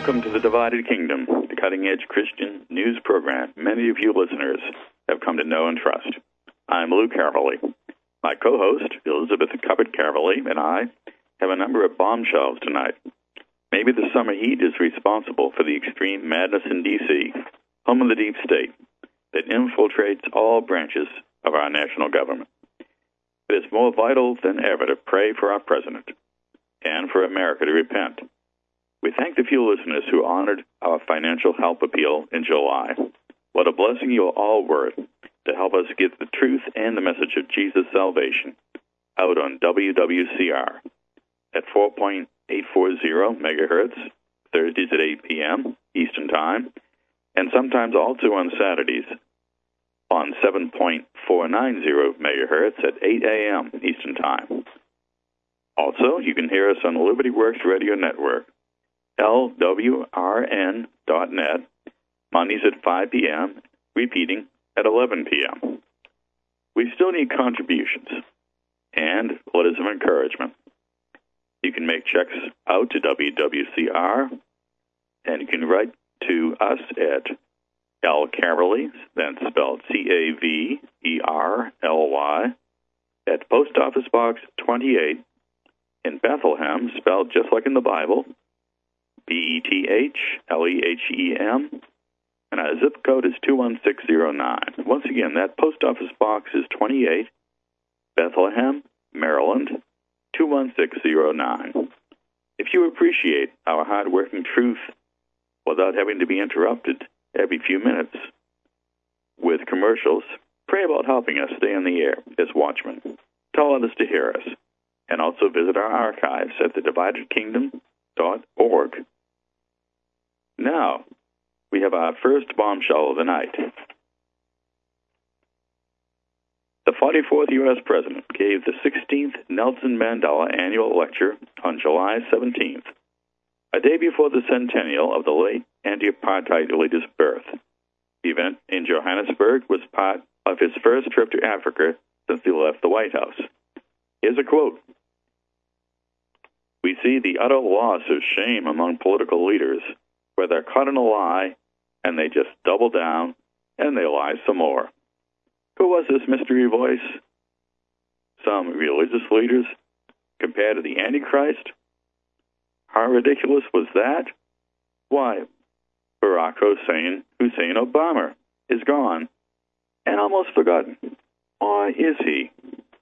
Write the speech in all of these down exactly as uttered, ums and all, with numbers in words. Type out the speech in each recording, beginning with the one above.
Welcome to the Divided Kingdom, the cutting-edge Christian news program many of you listeners have come to know and trust. I'm Lou Caverly. My co-host, Elizabeth Cuppert Caverly, and I have a number of bombshells tonight. Maybe the summer heat is responsible for the extreme madness in D C, home of the deep state, that infiltrates all branches of our national government. It is more vital than ever to pray for our president and for America to repent. We thank the few listeners who honored our financial help appeal in July. What a blessing you all were to help us get the truth and the message of Jesus' salvation out on W W C R at four point eight four zero megahertz, Thursdays at eight p.m. Eastern Time, and sometimes also on Saturdays on seven point four nine zero megahertz at eight a.m. Eastern Time. Also, you can hear us on the Liberty Works Radio Network, L W R N dot net, Mondays at five p.m., repeating at eleven p.m. We still need contributions and letters of encouragement. You can make checks out to W W C R, and you can write to us at L. Caverly, that's spelled C A V E R L Y, at Post Office Box twenty-eight in Bethlehem, spelled just like in the Bible, B E T H L E H E M, and our zip code is two one six zero nine. Once again, that Post Office Box is twenty-eight, Bethlehem, Maryland, two one six zero nine. If you appreciate our hard-working truth without having to be interrupted every few minutes with commercials, pray about helping us stay on the air as watchmen. Tell others to hear us, and also visit our archives at the divided kingdom dot org. Now, we have our first bombshell of the night. The forty-fourth U S President gave the sixteenth Nelson Mandela Annual Lecture on July seventeenth, a day before the centennial of the late anti-apartheid leader's birth. The event in Johannesburg was part of his first trip to Africa since he left the White House. Here's a quote. "We see the utter loss of shame among political leaders, where they're caught in a lie, and they just double down, and they lie some more." Who was this mystery voice? Some religious leaders compared to the Antichrist? How ridiculous was that? Why, Barack Hussein, Hussein Obama is gone and almost forgotten. Why is he?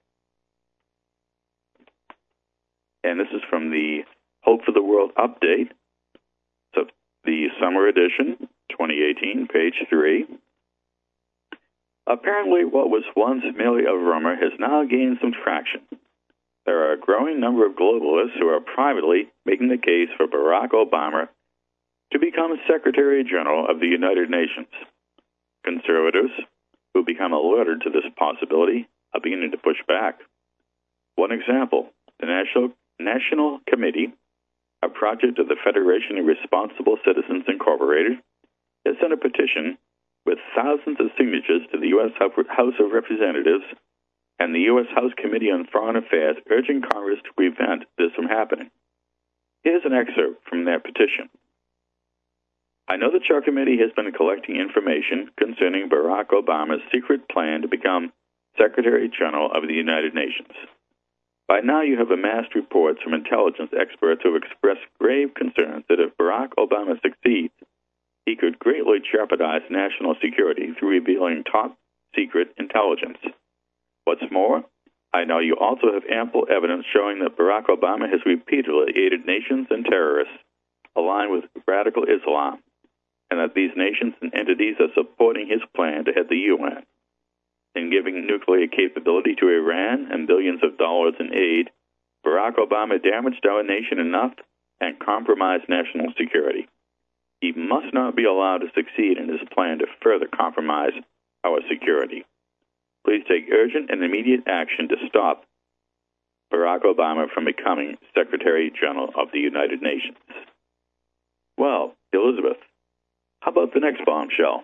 And this is from the Hope for the World update, so the summer edition, twenty eighteen, page three. Apparently, what was once merely a rumor has now gained some traction. There are a growing number of globalists who are privately making the case for Barack Obama to become Secretary General of the United Nations. Conservatives who become alerted to this possibility are beginning to push back. One example, the National, National Committee, a project of the Federation of Responsible Citizens Incorporated, has sent a petition with thousands of signatures to the U S House of Representatives and the U S House Committee on Foreign Affairs, urging Congress to prevent this from happening. Here's an excerpt from their petition. "I know that your committee has been collecting information concerning Barack Obama's secret plan to become Secretary General of the United Nations. By now you have amassed reports from intelligence experts who have expressed grave concerns that if Barack Obama succeeds, he could greatly jeopardize national security through revealing top-secret intelligence. What's more, I know you also have ample evidence showing that Barack Obama has repeatedly aided nations and terrorists aligned with radical Islam, and that these nations and entities are supporting his plan to head the U N. In giving nuclear capability to Iran and billions of dollars in aid, Barack Obama damaged our nation enough and compromised national security. He must not be allowed to succeed in his plan to further compromise our security. Please take urgent and immediate action to stop Barack Obama from becoming Secretary General of the United Nations." Well, Elizabeth, how about the next bombshell?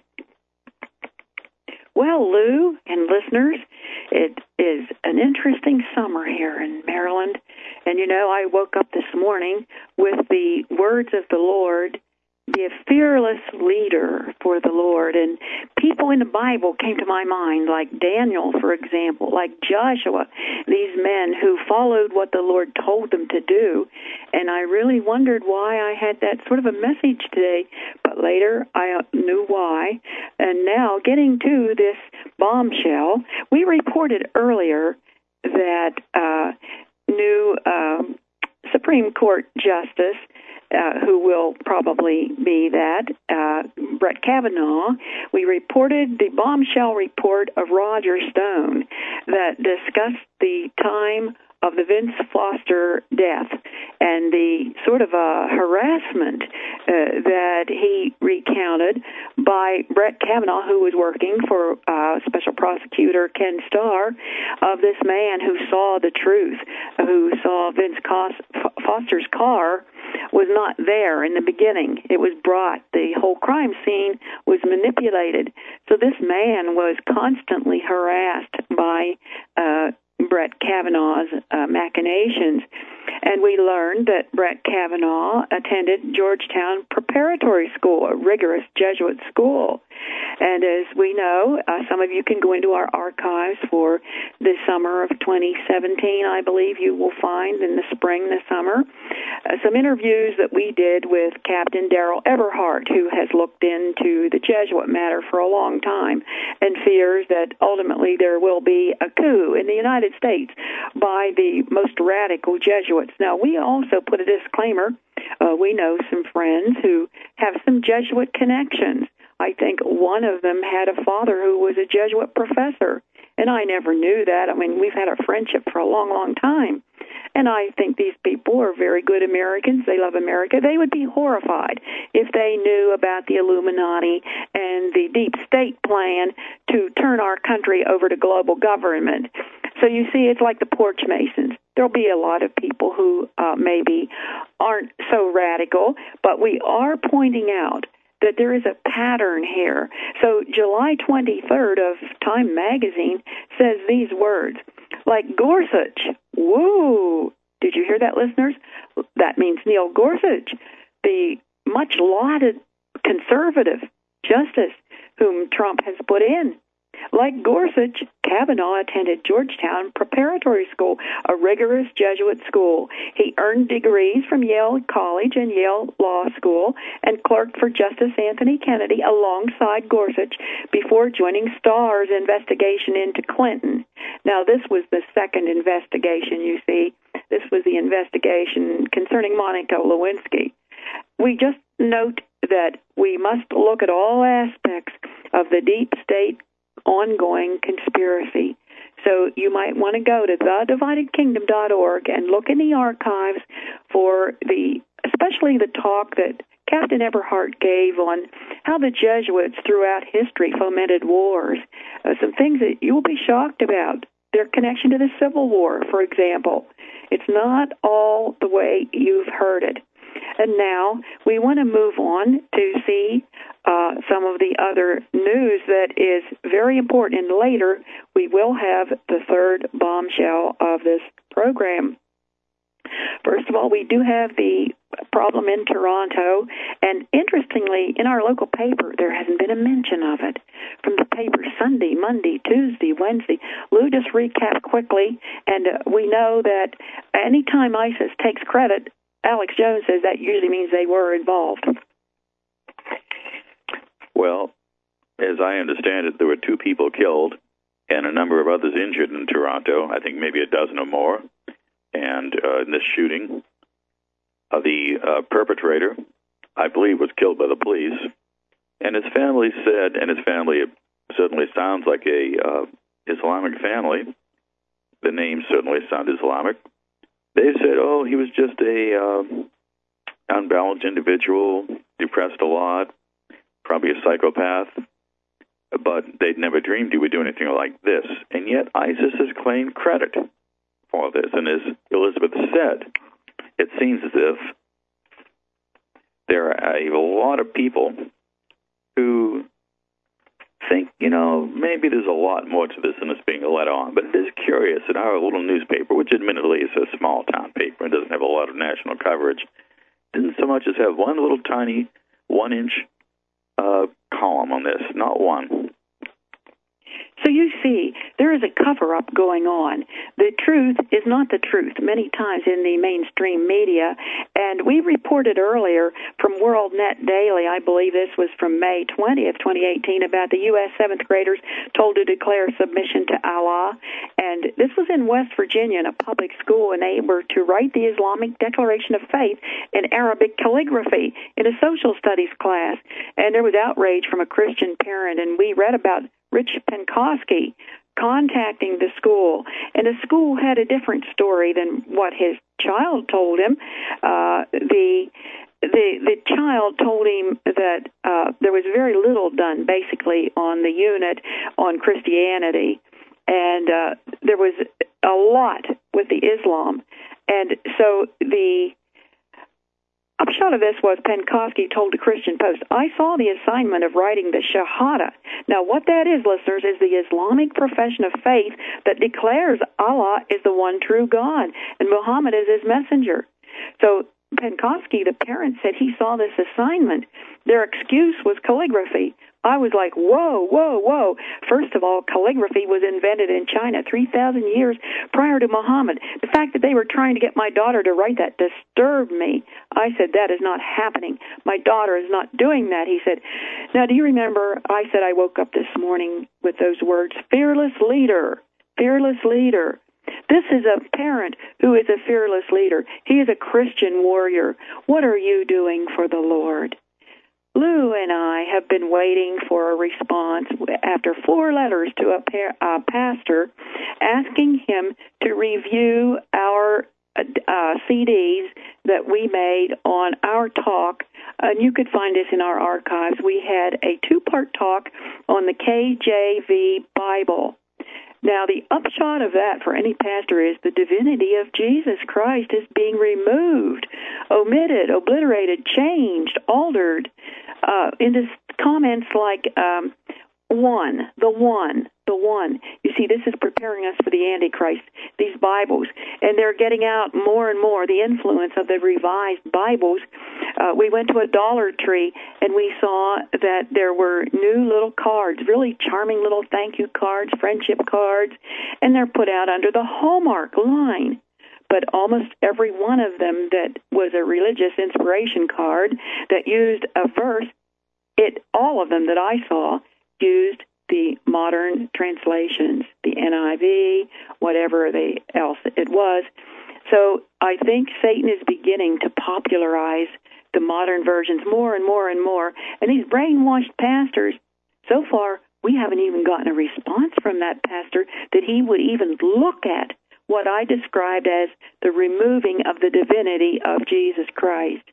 Well, Lou and listeners, it is an interesting summer here in Maryland. And, you know, I woke up this morning with the words of the Lord be a fearless leader for the Lord. And people in the Bible came to my mind, like Daniel, for example, like Joshua, these men who followed what the Lord told them to do. And I really wondered why I had that sort of a message today, but later I knew why. And now, getting to this bombshell, we reported earlier that uh, new uh, Supreme Court Justice, Uh, who will probably be that, uh, Brett Kavanaugh, we reported the bombshell report of Roger Stone that discussed the time of the Vince Foster death and the sort of uh, harassment uh, that he recounted by Brett Kavanaugh, who was working for uh, Special Prosecutor Ken Starr, of this man who saw the truth, who saw Vince Foster's car was not there in the beginning. It was brought. The whole crime scene was manipulated. So this man was constantly harassed by uh, Brett Kavanaugh's uh, machinations. And we learned that Brett Kavanaugh attended Georgetown Preparatory School, a rigorous Jesuit school. And as we know, uh, some of you can go into our archives for the summer of twenty seventeen, I believe you will find in the spring, this summer, uh, some interviews that we did with Captain Daryl Everhart, who has looked into the Jesuit matter for a long time and fears that ultimately there will be a coup in the United States by the most radical Jesuits. Now, we also put a disclaimer. Uh, we know some friends who have some Jesuit connections. I think one of them had a father who was a Jesuit professor, and I never knew that. I mean, we've had a friendship for a long, long time. And I think these people are very good Americans. They love America. They would be horrified if they knew about the Illuminati and the deep state plan to turn our country over to global government. So you see, it's like the Porch Masons. There'll be a lot of people who uh, maybe aren't so radical, but we are pointing out that there is a pattern here. So July twenty-third of Time magazine says these words, like Gorsuch. Woo! Did you hear that, listeners? That means Neil Gorsuch, the much lauded conservative justice whom Trump has put in. Like Gorsuch, Kavanaugh attended Georgetown Preparatory School, a rigorous Jesuit school. He earned degrees from Yale College and Yale Law School and clerked for Justice Anthony Kennedy alongside Gorsuch before joining Starr's investigation into Clinton. Now, this was the second investigation, you see. This was the investigation concerning Monica Lewinsky. We just note that we must look at all aspects of the deep state ongoing conspiracy. So you might want to go to the divided kingdom dot org and look in the archives for the, especially the talk that Captain Everhart gave on how the Jesuits throughout history fomented wars. Uh, some things that you'll be shocked about. Their connection to the Civil War, for example. It's not all the way you've heard it. And now we want to move on to see uh, some of the other news that is very important. And later we will have the third bombshell of this program. First of all, we do have the problem in Toronto, and interestingly, in our local paper, there hasn't been a mention of it. From the paper Sunday, Monday, Tuesday, Wednesday, Lou just recap quickly, and uh, we know that anytime ISIS takes credit, Alex Jones says that usually means they were involved. Well, as I understand it, there were two people killed and a number of others injured in Toronto, I think maybe a dozen or more. And uh, in this shooting, uh, the uh, perpetrator, I believe, was killed by the police. And his family said, and his family certainly sounds like a uh, Islamic family. The name certainly sounds Islamic. They said, oh, he was just a uh, unbalanced individual, depressed a lot, probably a psychopath. But they'd never dreamed he would do anything like this. And yet ISIS has claimed credit for this. And as Elizabeth said, it seems as if there are a lot of people who think, you know, maybe there's a lot more to this than it's being let on. But it is curious that our little newspaper, which admittedly is a small-town paper and doesn't have a lot of national coverage, didn't so much as have one little tiny one-inch uh, column on this, not one. So you see, there is a cover-up going on. The truth is not the truth many times in the mainstream media. And we reported earlier from WorldNet Daily, I believe this was from May twentieth, twenty eighteen, about the U S seventh graders told to declare submission to Allah. And this was in West Virginia in a public school, and they were to write the Islamic Declaration of Faith in Arabic calligraphy in a social studies class. And there was outrage from a Christian parent, and we read about Rich Penkovsky contacting the school, and the school had a different story than what his child told him. Uh, the the the child told him that uh, there was very little done, basically, on the unit on Christianity, and uh, there was a lot with the Islam, and so the upshot of this was Penkovsky told the Christian Post, I saw the assignment of writing the Shahada. Now, what that is, listeners, is the Islamic profession of faith that declares Allah is the one true God and Muhammad is his messenger. So Penkovsky, the parent, said he saw this assignment. Their excuse was calligraphy. I was like, whoa, whoa, whoa. First of all, calligraphy was invented in China three thousand years prior to Muhammad. The fact that they were trying to get my daughter to write that disturbed me. I said, that is not happening. My daughter is not doing that. He said, now, do you remember I said I woke up this morning with those words, fearless leader, fearless leader. This is a parent who is a fearless leader. He is a Christian warrior. What are you doing for the Lord? Lou and I have been waiting for a response after four letters to a, par- a pastor asking him to review our uh, C Ds that we made on our talk. And you could find this in our archives. We had a two-part talk on the K J V Bible. Now, the upshot of that for any pastor is the divinity of Jesus Christ is being removed, omitted, obliterated, changed, altered, uh, into comments like um, one, the one, the one. You see, this is preparing us for the Antichrist, these Bibles, and they're getting out more and more the influence of the revised Bibles. Uh, we went to a Dollar Tree, and we saw that there were new little cards, really charming little thank you cards, friendship cards, and they're put out under the Hallmark line. But almost every one of them that was a religious inspiration card that used a verse, it all of them that I saw used the modern translations, the N I V, whatever they else it was. So I think Satan is beginning to popularize the modern versions more and more and more. And these brainwashed pastors, so far, we haven't even gotten a response from that pastor that he would even look at what I described as the removing of the divinity of Jesus Christ.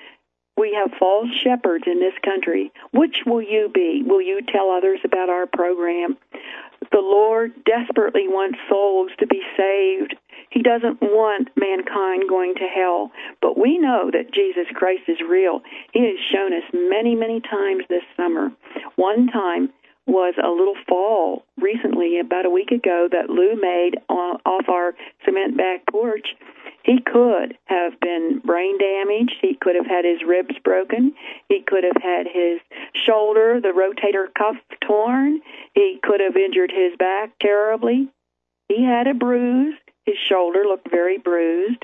We have false shepherds in this country. Which will you be? Will you tell others about our program? The Lord desperately wants souls to be saved. He doesn't want mankind going to hell. But we know that Jesus Christ is real. He has shown us many, many times this summer. One time was a little fall recently, about a week ago, that Lou made off our cement back porch. He could have been brain damaged. He could have had his ribs broken. He could have had his shoulder, the rotator cuff, torn. He could have injured his back terribly. He had a bruise. His shoulder looked very bruised.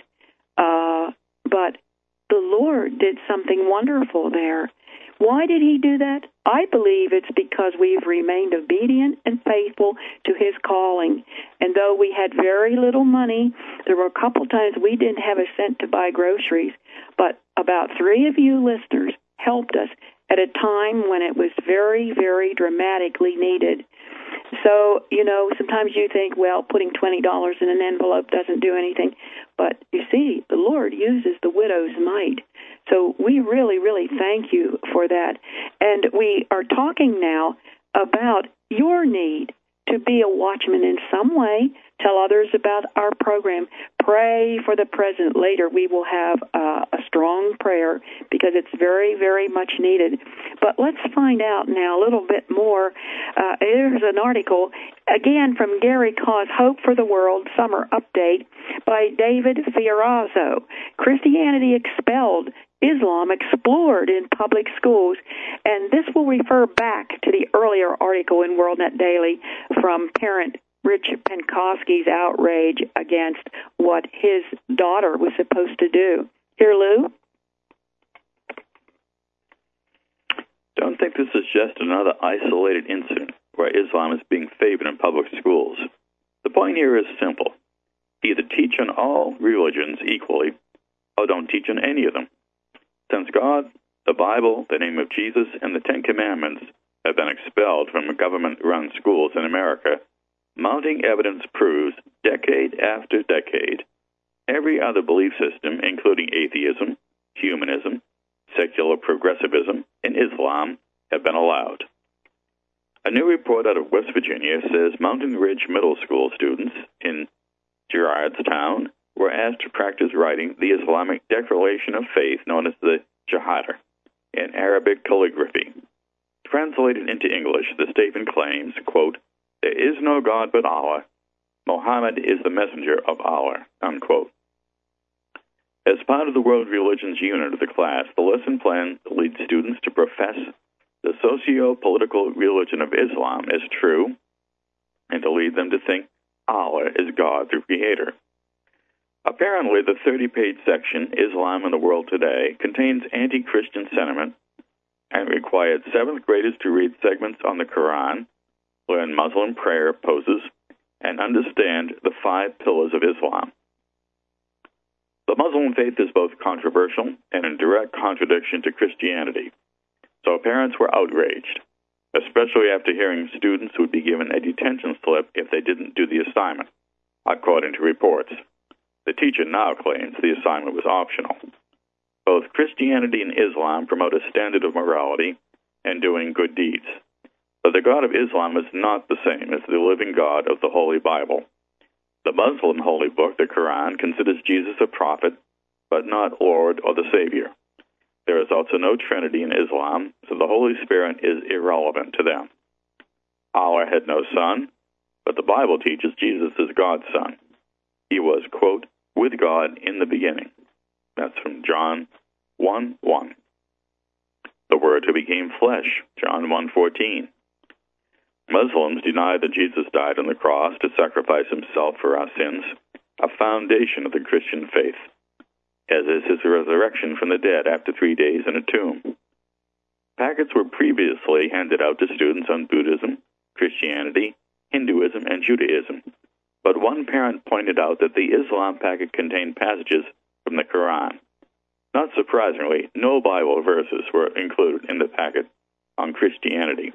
Uh, but the Lord did something wonderful there. Why did he do that? I believe it's because we've remained obedient and faithful to his calling. And though we had very little money, there were a couple times we didn't have a cent to buy groceries, but about three of you listeners helped us at a time when it was very, very dramatically needed. So, you know, sometimes you think, well, putting twenty dollars in an envelope doesn't do anything. But you see, the Lord uses the widow's mite. So we really, really thank you for that. And we are talking now about your need to be a watchman in some way, Tell others about our program. Pray for the president. Later, we will have uh, a strong prayer because it's very, very much needed. But let's find out now a little bit more. Uh, here's an article, again from Gary Cause, Hope for the World Summer Update by David Fiorazo. Christianity expelled, Islam explored in public schools. And this will refer back to the earlier article in WorldNet Daily from parent Rich Penkovsky's outrage against what his daughter was supposed to do. Here, Lou? Don't think this is just another isolated incident where Islam is being favored in public schools. The point here is simple. Either teach on all religions equally, or don't teach on any of them. Since God, the Bible, the name of Jesus, and the Ten Commandments have been expelled from government-run schools in America, mounting evidence proves, decade after decade, every other belief system, including atheism, humanism, secular progressivism, and Islam, have been allowed. A new report out of West Virginia says Mountain Ridge Middle School students in Gerardstown were asked to practice writing the Islamic Declaration of Faith, known as the Shahada, in Arabic calligraphy. Translated into English, the statement claims, quote, "There is no God but Allah. Muhammad is the messenger of Allah," unquote. As part of the World Religions unit of the class, the lesson plan leads students to profess the socio-political religion of Islam as true and to lead them to think Allah is God, the Creator. Apparently, the thirty-page section, Islam in the World Today, contains anti-Christian sentiment and required seventh graders to read segments on the Quran, learn Muslim prayer poses, and understand the five pillars of Islam. The Muslim faith is both controversial and in direct contradiction to Christianity, so parents were outraged, especially after hearing students would be given a detention slip if they didn't do the assignment, according to reports. The teacher now claims the assignment was optional. Both Christianity and Islam promote a standard of morality and doing good deeds. But the God of Islam is not the same as the living God of the Holy Bible. The Muslim holy book, the Quran, considers Jesus a prophet, but not Lord or the Savior. There is also no Trinity in Islam, so the Holy Spirit is irrelevant to them. Allah had no son, but the Bible teaches Jesus is God's son. He was, quote, with God in the beginning. That's from John one one. The Word who became flesh, John one fourteen. Muslims deny that Jesus died on the cross to sacrifice himself for our sins, a foundation of the Christian faith, as is his resurrection from the dead after three days in a tomb. Packets were previously handed out to students on Buddhism, Christianity, Hinduism, and Judaism, but one parent pointed out that the Islam packet contained passages from the Quran. Not surprisingly, no Bible verses were included in the packet on Christianity.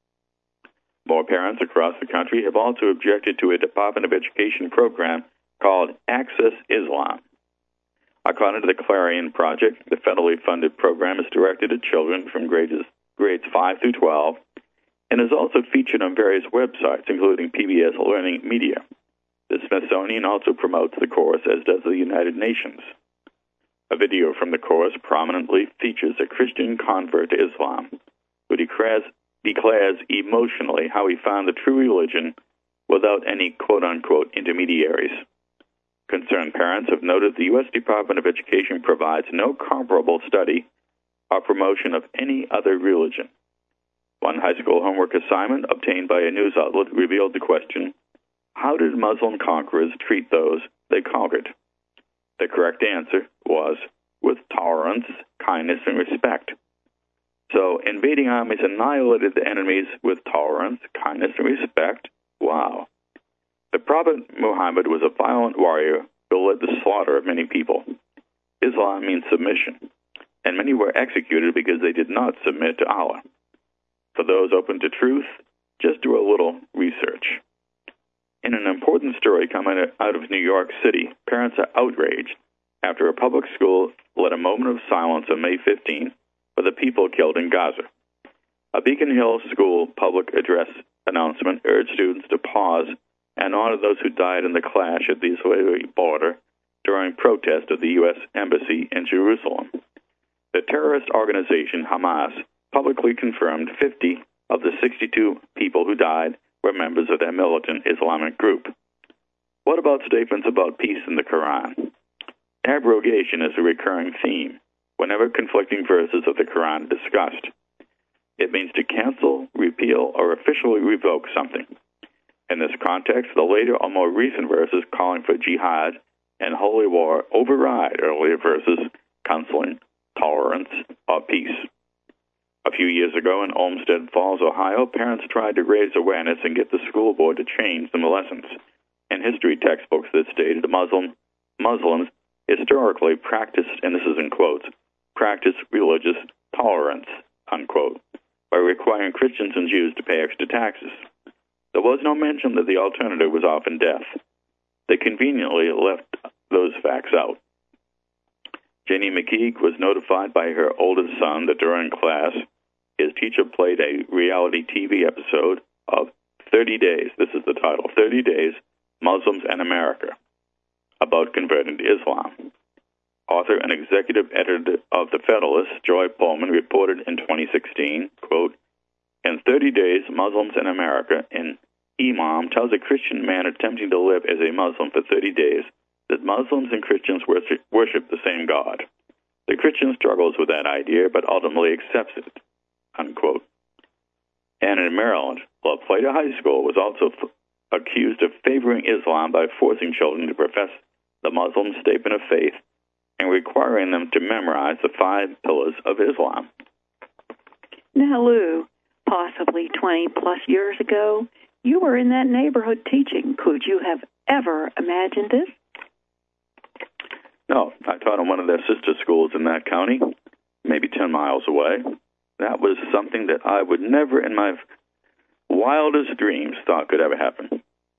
More parents across the country have also objected to a Department of Education program called Access Islam. According to the Clarion Project, the federally funded program is directed at children from grades, grades five through twelve and is also featured on various websites, including P B S Learning Media. The Smithsonian also promotes the course, as does the United Nations. A video from the course prominently features a Christian convert to Islam who declares declares emotionally how he found the true religion without any quote-unquote intermediaries. Concerned parents have noted the U S Department of Education provides no comparable study or promotion of any other religion. One high school homework assignment obtained by a news outlet revealed the question, how did Muslim conquerors treat those they conquered? The correct answer was with tolerance, kindness, and respect. So, invading armies annihilated the enemies with tolerance, kindness, and respect? Wow. The Prophet Muhammad was a violent warrior who led the slaughter of many people. Islam means submission, and many were executed because they did not submit to Allah. For those open to truth, just do a little research. In an important story coming out of New York City, parents are outraged after a public school led a moment of silence on May fifteenth for the people killed in Gaza. A Beacon Hill School public address announcement urged students to pause and honor those who died in the clash at the Israeli border during protest of the U S Embassy in Jerusalem. The terrorist organization Hamas publicly confirmed fifty of the sixty-two people who died were members of that militant Islamic group. What about statements about peace in the Quran? Abrogation is a recurring theme whenever conflicting verses of the Quran are discussed. It means to cancel, repeal, or officially revoke something. In this context, the later or more recent verses calling for jihad and holy war override earlier verses counseling tolerance or peace. A few years ago in Olmsted Falls, Ohio, parents tried to raise awareness and get the school board to change some lessons in history textbooks that stated Muslim, Muslims historically practiced, and this is in quotes, practice religious tolerance, unquote, by requiring Christians and Jews to pay extra taxes. There was no mention that the alternative was often death. They conveniently left those facts out. Jenny McKeague was notified by her oldest son that during class, his teacher played a reality T V episode of thirty days, this is the title, thirty days, Muslims and America, about converting to Islam. Author and executive editor of The Federalist, Joy Pullman, reported in twenty sixteen, quote, in thirty days, Muslims in America, an imam tells a Christian man attempting to live as a Muslim for thirty days that Muslims and Christians worship, worship the same God. The Christian struggles with that idea, but ultimately accepts it, unquote. And in Maryland, La Plata High School was also f- accused of favoring Islam by forcing children to profess the Muslim statement of faith and requiring them to memorize the five pillars of Islam. Now, Lou, possibly twenty-plus years ago, you were in that neighborhood teaching. Could you have ever imagined this? No, I taught in one of their sister schools in that county, maybe ten miles away. That was something that I would never in my wildest dreams thought could ever happen.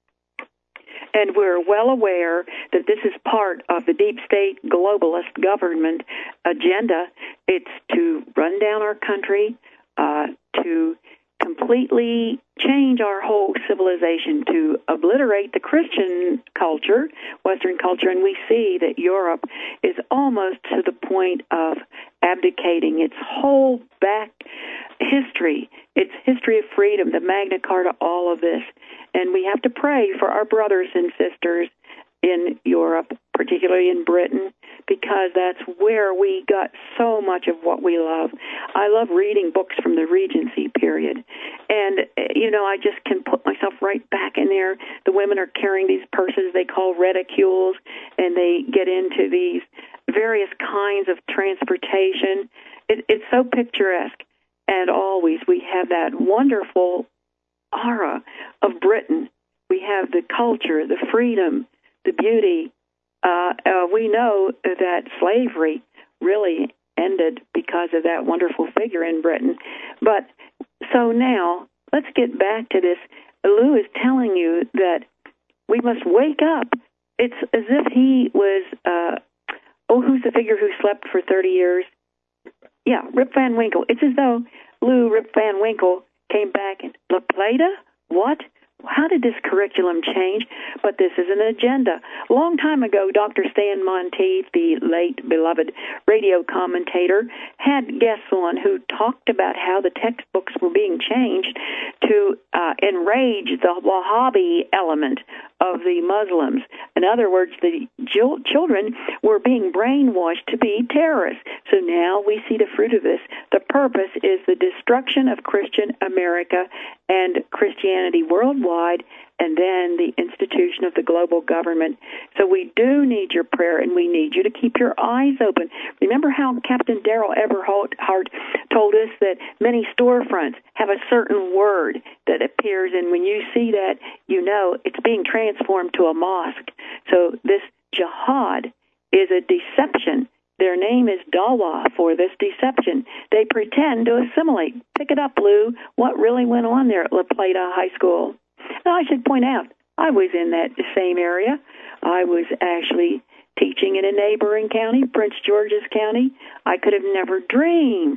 And we're well aware that this is part of the deep state globalist government agenda. It's to run down our country, uh, to completely change our whole civilization, to obliterate the Christian culture, Western culture, and we see that Europe is almost to the point of abdicating its whole back history, its history of freedom, the Magna Carta, all of this. And we have to pray for our brothers and sisters in Europe, particularly in Britain, because that's where we got so much of what we love. I love reading books from the Regency period. And, you know, I just can put myself right back in there. The women are carrying these purses they call reticules, and they get into these various kinds of transportation. It, it's so picturesque. And always we have that wonderful aura of Britain. We have the culture, the freedom, the beauty. Uh, uh, we know that slavery really ended because of that wonderful figure in Britain. But so now, let's get back to this. Lou is telling you that we must wake up. It's as if he was, uh, oh, who's the figure who slept for thirty years? Yeah, Rip Van Winkle. It's as though Lou Rip Van Winkle came back and, La Plata? What? How did this curriculum change? But this is an agenda. A long time ago, Doctor Stan Monteith, the late beloved radio commentator, had guests on who talked about how the textbooks were being changed to uh, enrage the Wahhabi element of the Muslims. In other words, the children were being brainwashed to be terrorists. So now we see the fruit of this. The purpose is the destruction of Christian America and Christianity worldwide, and then the institution of the global government. So we do need your prayer, and we need you to keep your eyes open. Remember how Captain Daryl Everhart told us that many storefronts have a certain word that appears, and when you see that, you know it's being transformed to a mosque. So this jihad is a deception. Their name is Dawa for this deception. They pretend to assimilate. Pick it up, Lou. What really went on there at La Plata High School? Now, I should point out, I was in that same area. I was actually teaching in a neighboring county, Prince George's County. I could have never dreamed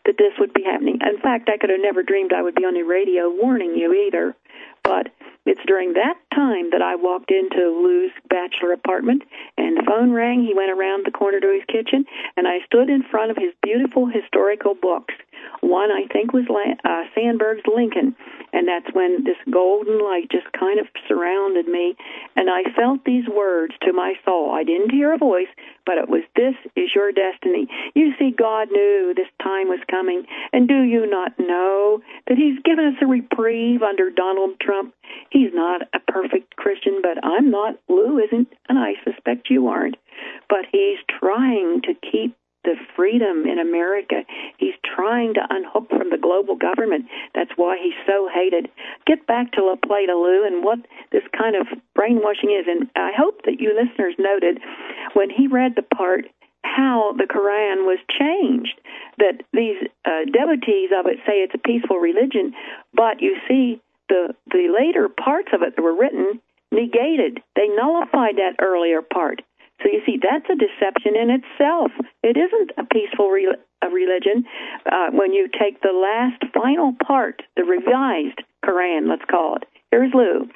that this would be happening. In fact, I could have never dreamed I would be on the radio warning you either. But it's during that time that I walked into Lou's bachelor apartment, and the phone rang. He went around the corner to his kitchen, and I stood in front of his beautiful historical books. One, I think, was uh, Sandberg's Lincoln, and that's when this golden light just kind of surrounded me, and I felt these words to my soul. I didn't hear a voice, but it was, "This is your destiny." You see, God knew this time was coming, and do you not know that he's given us a reprieve under Donald Trump? He's not a perfect Christian, but I'm not. Lou isn't, and I suspect you aren't. But he's trying to keep the freedom in America. He's trying to unhook from the global government. That's why he's so hated. Get back to La Plata, Lou, and what this kind of brainwashing is. And I hope that you listeners noted when he read the part how the Quran was changed, that these uh, devotees of it say it's a peaceful religion, but you see the the later parts of it that were written negated. They nullified that earlier part. So you see, that's a deception in itself. It isn't a peaceful re- a religion uh, when you take the last final part, the revised Quran, let's call it. Here's Lou.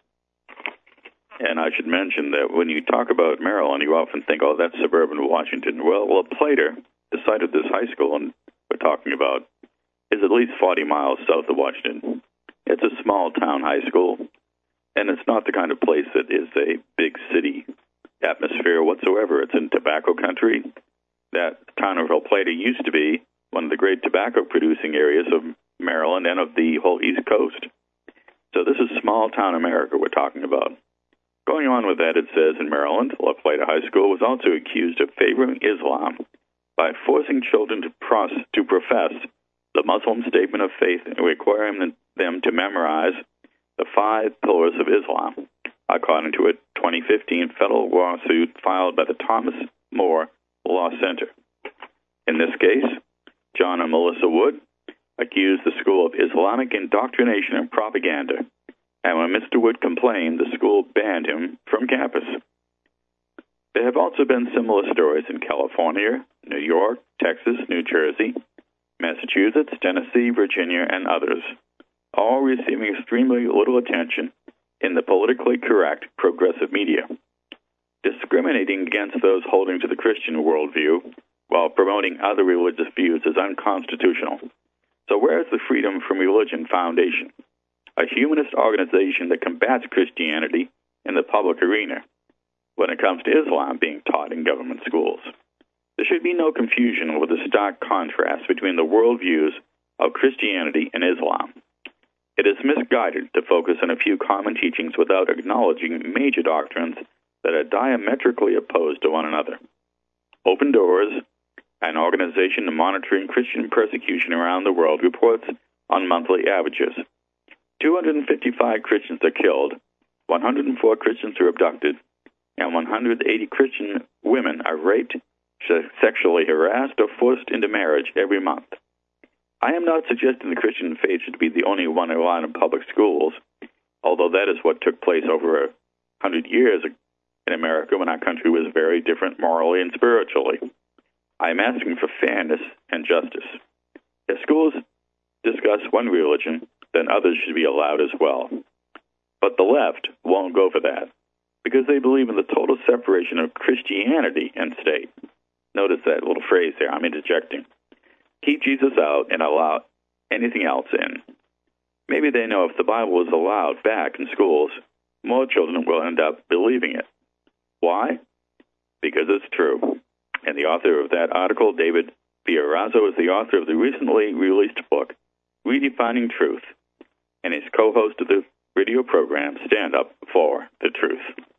And I should mention that when you talk about Maryland, you often think, oh, that's suburban Washington. Well, La Plata, the site of this high school and we're talking about, is at least forty miles south of Washington. It's a small-town high school, and it's not the kind of place that is a big city atmosphere whatsoever. It's in tobacco country. That town of La Plata used to be one of the great tobacco-producing areas of Maryland and of the whole East Coast. So this is small-town America we're talking about. Going on with that, it says in Maryland, La Plata High School was also accused of favoring Islam by forcing children to, pros- to profess the Muslim statement of faith and requiring them to memorize the five pillars of Islam, according to a twenty fifteen federal lawsuit filed by the Thomas More Law Center. In this case, John and Melissa Wood accused the school of Islamic indoctrination and propaganda, and when Mister Wood complained, the school banned him from campus. There have also been similar stories in California, New York, Texas, New Jersey, Massachusetts, Tennessee, Virginia, and others, all receiving extremely little attention in the politically correct progressive media. Discriminating against those holding to the Christian worldview while promoting other religious views is unconstitutional. So where is the Freedom from Religion Foundation, a humanist organization that combats Christianity in the public arena when it comes to Islam being taught in government schools? There should be no confusion with the stark contrast between the worldviews of Christianity and Islam. It is misguided to focus on a few common teachings without acknowledging major doctrines that are diametrically opposed to one another. Open Doors, an organization monitoring Christian persecution around the world, reports on monthly averages. two hundred fifty-five Christians are killed, one hundred four Christians are abducted, and one hundred eighty Christian women are raped, sexually harassed, or forced into marriage every month. I am not suggesting the Christian faith should be the only one allowed in public schools, although that is what took place over a hundred years in America when our country was very different morally and spiritually. I am asking for fairness and justice. If schools discuss one religion, then others should be allowed as well. But the left won't go for that because they believe in the total separation of Christianity and state. Notice that little phrase there, I'm interjecting. Keep Jesus out and allow anything else in. Maybe they know if the Bible is allowed back in schools, more children will end up believing it. Why? Because it's true. And the author of that article, David Fiorazo, is the author of the recently released book, Redefining Truth, and is co-host of the radio program, Stand Up for the Truth.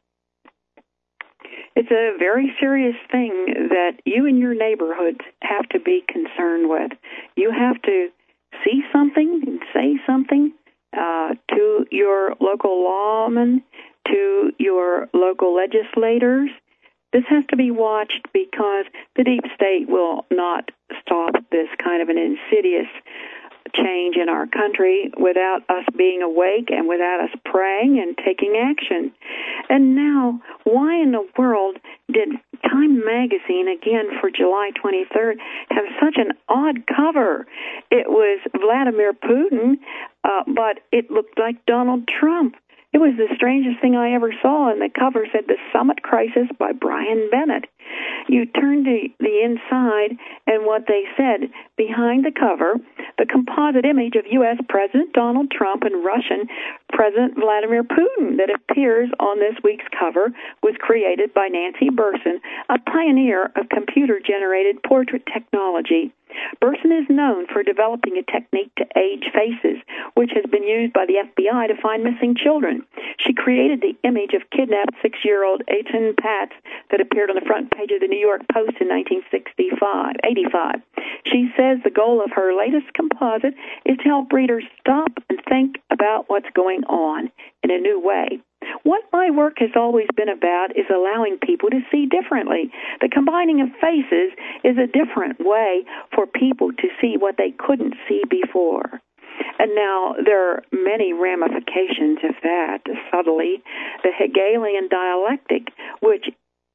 It's a very serious thing that you and your neighborhoods have to be concerned with. You have to see something and say something uh, to your local lawmen, to your local legislators. This has to be watched because the deep state will not stop this kind of an insidious change in our country without us being awake and without us praying and taking action. And now, why in the world did Time Magazine, again for July twenty-third, have such an odd cover? It was Vladimir Putin, uh, but it looked like Donald Trump. It was the strangest thing I ever saw, and the cover said The Summit Crisis by Brian Bennett. You turn to the inside, and what they said, behind the cover, the composite image of U S President Donald Trump and Russian President Vladimir Putin that appears on this week's cover was created by Nancy Berson, a pioneer of computer-generated portrait technology. Berson is known for developing a technique to age faces, which has been used by the F B I to find missing children. She created the image of kidnapped six-year-old Aiton Patz that appeared on the front page of the New York Post in nineteen eighty-five. She says the goal of her latest composite is to help readers stop and think about what's going on in a new way. What my work has always been about is allowing people to see differently. The combining of faces is a different way for people to see what they couldn't see before. And now there are many ramifications of that, subtly. The Hegelian dialectic, which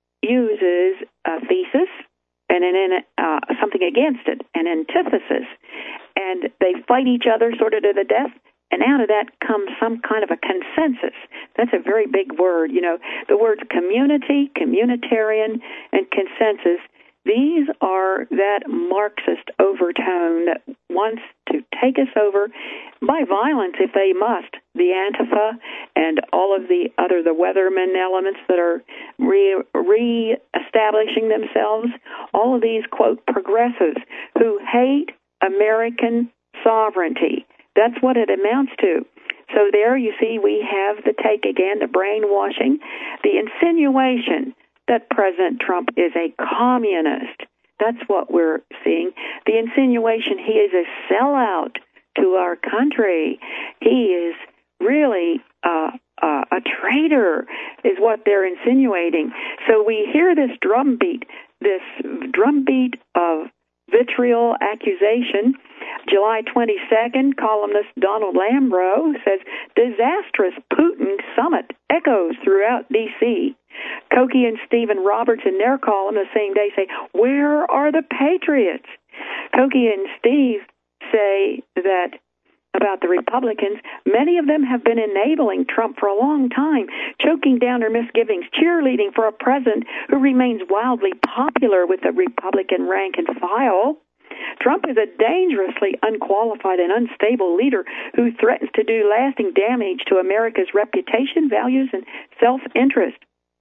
uses a thesis and an, uh, something against it, an antithesis, and they fight each other sort of to the death. And out of that comes some kind of a consensus. That's a very big word. You know, the words community, communitarian, and consensus, these are that Marxist overtone that wants to take us over by violence if they must. The Antifa and all of the other, the Weatherman elements that are re- re-establishing themselves, all of these, quote, progressives who hate American sovereignty. That's what it amounts to. So there you see we have the take again, the brainwashing, the insinuation that President Trump is a communist. That's what we're seeing. The insinuation he is a sellout to our country. He is really uh, uh, a traitor is what they're insinuating. So we hear this drumbeat, this drumbeat of vitriol accusation. July twenty-second, columnist Donald Lambro says, disastrous Putin summit echoes throughout D C Cokie and Stephen Roberts in their column the same day say, where are the patriots? Cokie and Steve say that about the Republicans, many of them have been enabling Trump for a long time, choking down their misgivings, cheerleading for a president who remains wildly popular with the Republican rank and file. Trump is a dangerously unqualified and unstable leader who threatens to do lasting damage to America's reputation, values, and self-interest.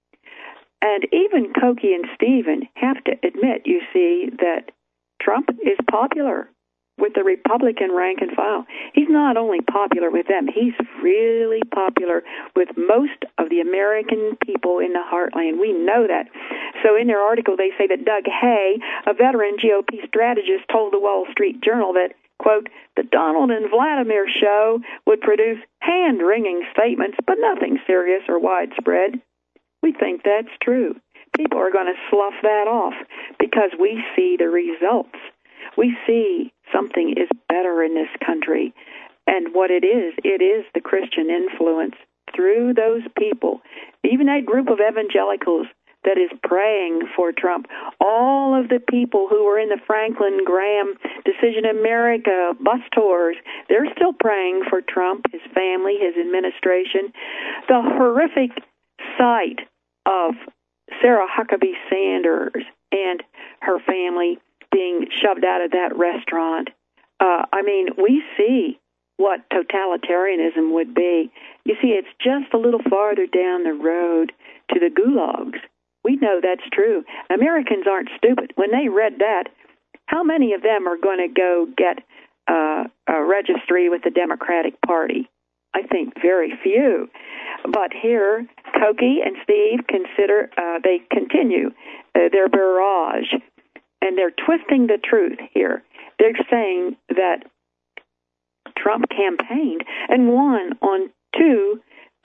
And even Cokie and Stephen have to admit, you see, that Trump is popular with the Republican rank and file. He's not only popular with them, he's really popular with most of the American people in the heartland. We know that. So in their article, they say that Doug Hay, a veteran G O P strategist, told the Wall Street Journal that, quote, the Donald and Vladimir show would produce hand-wringing statements, but nothing serious or widespread. We think that's true. People are going to slough that off because we see the results. We see something is better in this country. And what it is, it is the Christian influence through those people, even that group of evangelicals that is praying for Trump. All of the people who were in the Franklin Graham Decision America bus tours, they're still praying for Trump, his family, his administration. The horrific sight of Sarah Huckabee Sanders and her family being shoved out of that restaurant. Uh, I mean, we see what totalitarianism would be. You see, it's just a little farther down the road to the gulags. We know that's true. Americans aren't stupid. When they read that, how many of them are going to go get uh, a registry with the Democratic Party? I think very few. But here, Cokie and Steve consider, uh, they continue uh, their barrage. And they're twisting the truth here. They're saying that Trump campaigned and won on two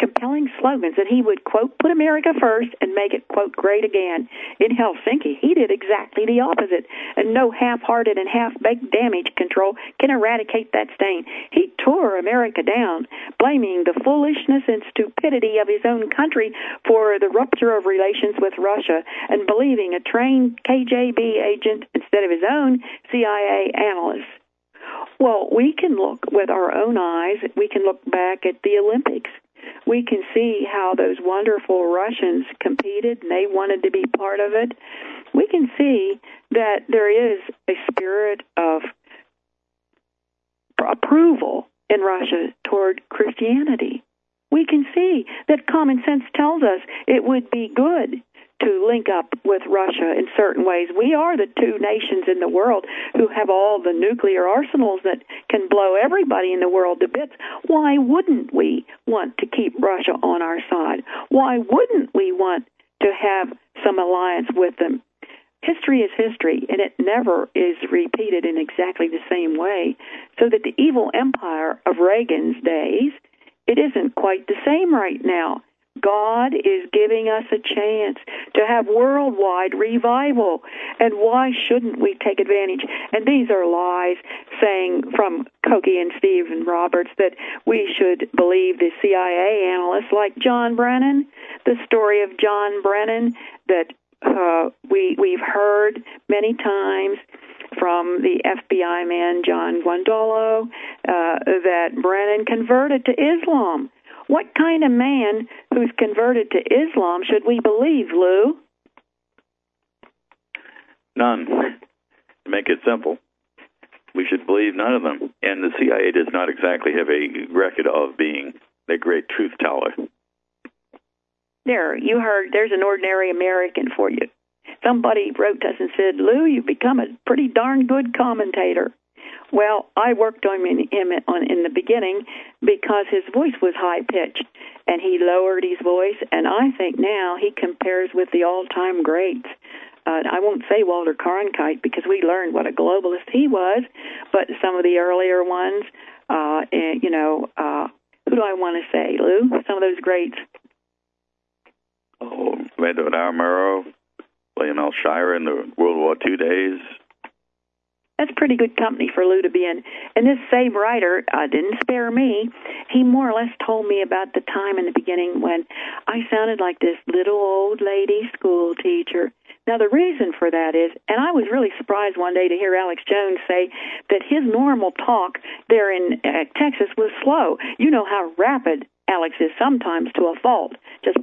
compelling slogans that he would, quote, put America first and make it, quote, great again. In Helsinki, he did exactly the opposite, and no half-hearted and half-baked damage control can eradicate that stain. He tore America down, blaming the foolishness and stupidity of his own country for the rupture of relations with Russia and believing a trained K G B agent instead of his own C I A analyst. Well, we can look with our own eyes. We can look back at the Olympics. We can see how those wonderful Russians competed, and they wanted to be part of it. We can see that there is a spirit of approval in Russia toward Christianity. We can see that common sense tells us it would be good to link up with Russia in certain ways. We are the two nations in the world who have all the nuclear arsenals that can blow everybody in the world to bits. Why wouldn't we want to keep Russia on our side? Why wouldn't we want to have some alliance with them? History is history, and it never is repeated in exactly the same way, so that the evil empire of Reagan's days, it isn't quite the same right now. God is giving us a chance to have worldwide revival, and why shouldn't we take advantage? And these are lies saying from Cokie and Stephen Roberts that we should believe the C I A analysts like John Brennan, the story of John Brennan that uh, we, we've heard many times from the F B I man John Guandolo, uh, that Brennan converted to Islam. What kind of man who's converted to Islam should we believe, Lou? None. To make it simple, we should believe none of them. And the C I A does not exactly have a record of being a great truth teller. There, you heard, there's an ordinary American for you. Somebody wrote to us and said, Lou, you've become a pretty darn good commentator. Well, I worked on him on in the beginning because his voice was high-pitched, and he lowered his voice, and I think now he compares with the all-time greats. Uh, I won't say Walter Cronkite because we learned what a globalist he was, but some of the earlier ones, uh, and, you know, uh, who do I want to say, Lou? Some of those greats. Oh, Edward R. Murrow, William L. Shirer in the World War Two days. That's pretty good company for Lou to be in. And this same writer uh, didn't spare me. He more or less told me about the time in the beginning when I sounded like this little old lady school teacher. Now, the reason for that is, and I was really surprised one day to hear Alex Jones say that his normal talk there in uh, Texas was slow. You know how rapid Alex is sometimes to a fault. Just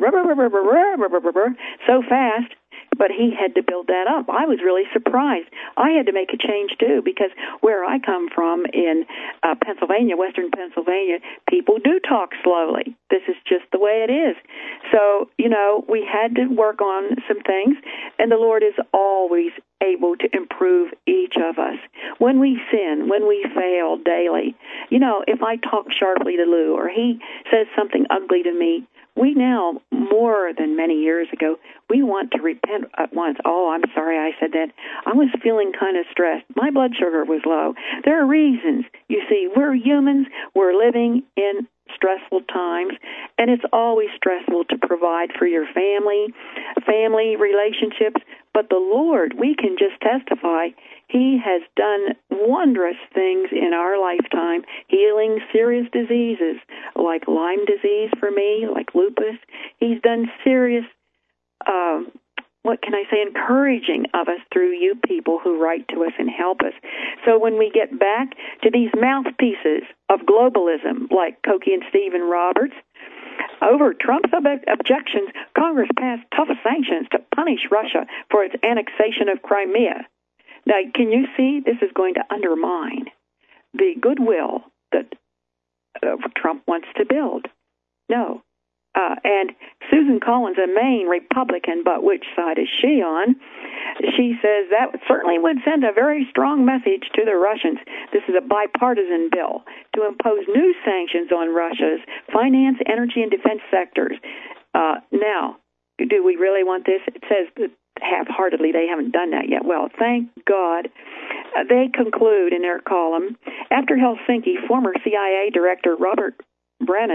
so fast. But he had to build that up. I was really surprised. I had to make a change, too, because where I come from in uh, Pennsylvania, western Pennsylvania, people do talk slowly. This is just the way it is. So, you know, we had to work on some things, and the Lord is always able to improve each of us. When we sin, when we fail daily, you know, if I talk sharply to Lou or he says something ugly to me, we now, more than many years ago, we want to repent at once. Oh, I'm sorry I said that. I was feeling kind of stressed. My blood sugar was low. There are reasons. You see, we're humans. We're living in stressful times, and it's always stressful to provide for your family, family relationships. But the Lord, we can just testify, He has done wondrous things in our lifetime, healing serious diseases like Lyme disease for me, like lupus. He's done serious, uh, what can I say, encouraging of us through you people who write to us and help us. So when we get back to these mouthpieces of globalism, like Cokie and Stephen Roberts, over Trump's ob- objections, Congress passed tough sanctions to punish Russia for its annexation of Crimea. Now, can you see this is going to undermine the goodwill that uh, Trump wants to build? No. Uh, and Susan Collins, a Maine Republican, but which side is she on? She says that certainly would send a very strong message to the Russians. This is a bipartisan bill to impose new sanctions on Russia's finance, energy, and defense sectors. Uh, now, do we really want this? It says that half-heartedly they haven't done that yet. Well, thank God. Uh, they conclude in their column, after Helsinki, former C I A Director Robert Brennan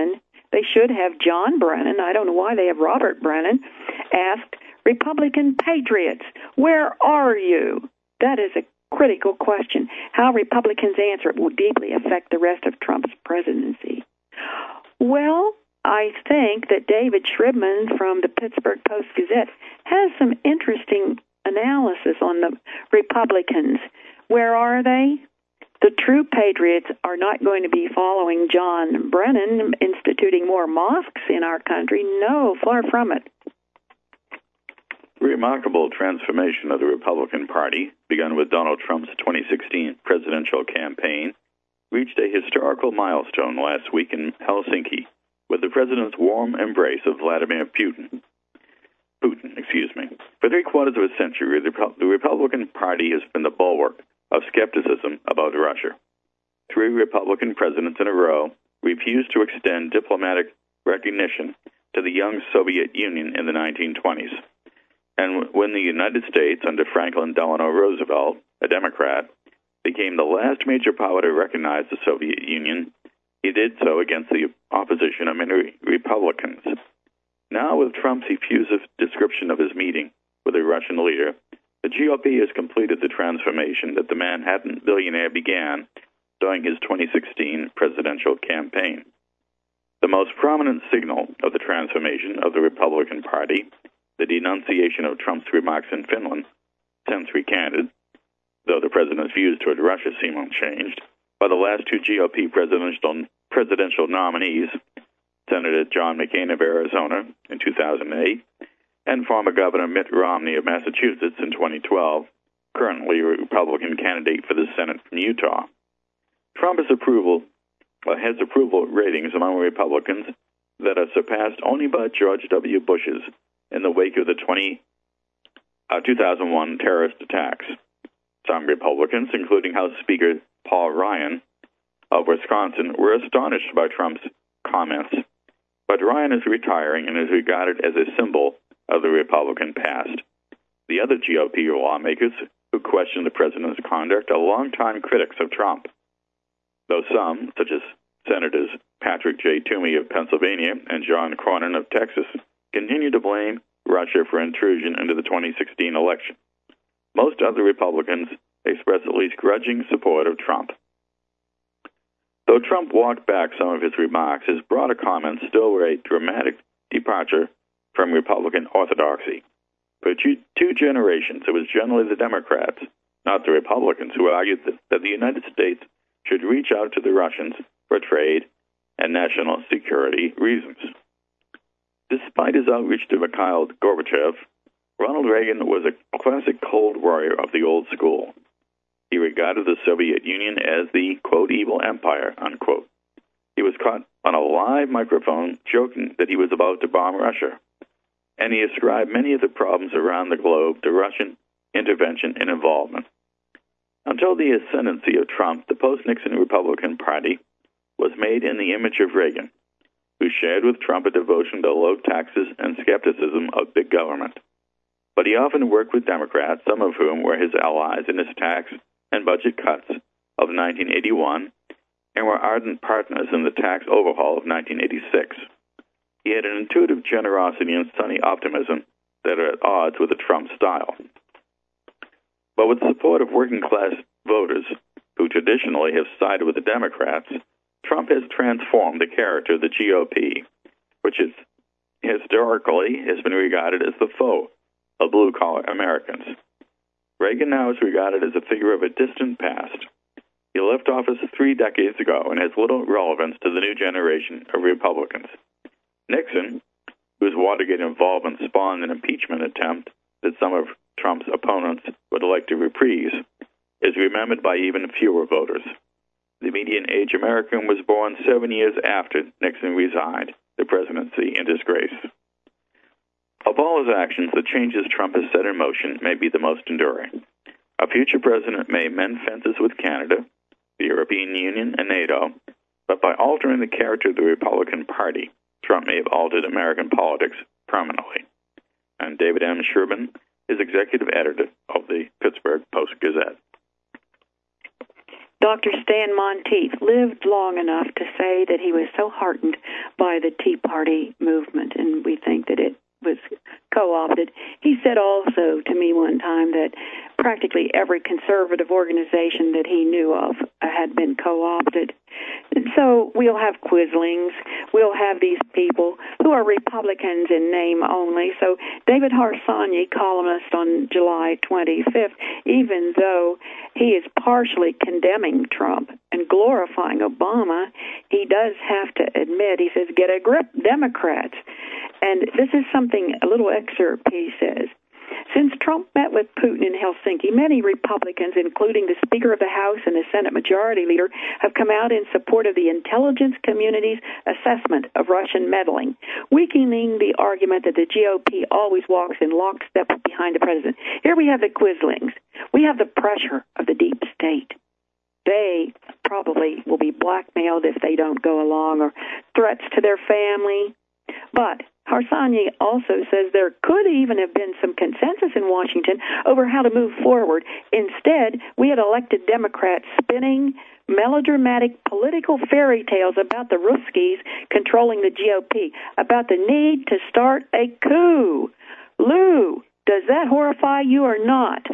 they should have John Brennan, I don't know why they have Robert Brennan, asked Republican patriots, where are you? That is a critical question. How Republicans answer it will deeply affect the rest of Trump's presidency. Well, I think that David Shribman from the Pittsburgh Post-Gazette has some interesting analysis on the Republicans. Where are they? The true patriots are not going to be following John Brennan, instituting more mosques in our country. No, far from it. The remarkable transformation of the Republican Party, begun with Donald Trump's twenty sixteen presidential campaign, reached a historical milestone last week in Helsinki with the president's warm embrace of Vladimir Putin. Putin, excuse me. For three quarters of a century, the, the Republican Party has been the bulwark of skepticism about Russia. Three Republican presidents in a row refused to extend diplomatic recognition to the young Soviet Union in the nineteen twenties. And when the United States, under Franklin Delano Roosevelt, a Democrat, became the last major power to recognize the Soviet Union, he did so against the opposition of many Republicans. Now, with Trump's effusive description of his meeting with a Russian leader, the G O P has completed the transformation that the Manhattan billionaire began during his twenty sixteen presidential campaign. The most prominent signal of the transformation of the Republican Party, the denunciation of Trump's remarks in Finland, since recanted, though the president's views toward Russia seem unchanged, by the last two G O P presidential, presidential nominees, Senator John McCain of Arizona in two thousand eight, and former Governor Mitt Romney of Massachusetts in twenty twelve, currently a Republican candidate for the Senate from Utah. Trump has approval, uh, has approval ratings among Republicans that are surpassed only by George W. Bush's in the wake of the twenty, uh, two thousand one terrorist attacks. Some Republicans, including House Speaker Paul Ryan of Wisconsin, were astonished by Trump's comments. But Ryan is retiring and is regarded as a symbol of the Republican past. The other G O P lawmakers who question the president's conduct are longtime critics of Trump, though some, such as Senators Patrick J. Toomey of Pennsylvania and John Cornyn of Texas, continue to blame Russia for intrusion into the twenty sixteen election. Most other Republicans express at least grudging support of Trump. Though Trump walked back some of his remarks, his broader comments still were a dramatic departure from Republican orthodoxy. For two, two generations, it was generally the Democrats, not the Republicans, who argued that, that the United States should reach out to the Russians for trade and national security reasons. Despite his outreach to Mikhail Gorbachev, Ronald Reagan was a classic Cold Warrior of the old school. He regarded the Soviet Union as the, quote, evil empire, unquote. He was caught on a live microphone joking that he was about to bomb Russia, and he ascribed many of the problems around the globe to Russian intervention and involvement. Until the ascendancy of Trump, the post-Nixon Republican Party was made in the image of Reagan, who shared with Trump a devotion to low taxes and skepticism of big government. But he often worked with Democrats, some of whom were his allies in his tax and budget cuts of nineteen eighty-one and were ardent partners in the tax overhaul of nineteen eighty-six. He had an intuitive generosity and sunny optimism that are at odds with the Trump style. But with the support of working-class voters who traditionally have sided with the Democrats, Trump has transformed the character of the G O P, which is historically has been regarded as the foe of blue-collar Americans. Reagan now is regarded as a figure of a distant past. He left office three decades ago and has little relevance to the new generation of Republicans. Nixon, whose Watergate involvement spawned an impeachment attempt that some of Trump's opponents would like to reprise, is remembered by even fewer voters. The median age American was born seven years after Nixon resigned the presidency in disgrace. Of all his actions, the changes Trump has set in motion may be the most enduring. A future president may mend fences with Canada, the European Union, and NATO, but by altering the character of the Republican Party, Trump may have altered American politics permanently. And David M. Sherman is executive editor of the Pittsburgh Post-Gazette. Doctor Stan Monteith lived long enough to say that he was so heartened by by the Tea Party movement, and we think that it was co-opted. He said also to me one time that practically every conservative organization that he knew of had been co-opted. And so we'll have quislings. We'll have these people who are Republicans in name only. So David Harsanyi, columnist on July twenty-fifth, even though he is partially condemning Trump and glorifying Obama, he does have to admit, he says, get a grip, Democrats. And this is something, a little excerpt he says. Since Trump met with Putin in Helsinki, many Republicans, including the Speaker of the House and the Senate Majority Leader, have come out in support of the intelligence community's assessment of Russian meddling, weakening the argument that the G O P always walks in lockstep behind the president. Here we have the quislings. We have the pressure of the deep state. They probably will be blackmailed if they don't go along, or threats to their family. But Harsanyi also says there could even have been some consensus in Washington over how to move forward. Instead, we had elected Democrats spinning melodramatic political fairy tales about the Ruskies controlling the G O P, about the need to start a coup. Lou, does that horrify you or not?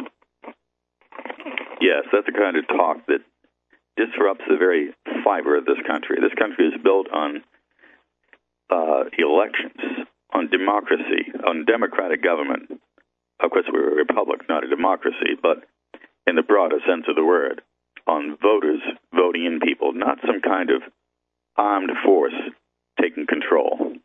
Yes, that's the kind of talk that disrupts the very fiber of this country. This country is built on Uh, elections, on democracy, on democratic government. Of course, we're a republic, not a democracy, but in the broader sense of the word, on voters voting in people, not some kind of armed force taking control.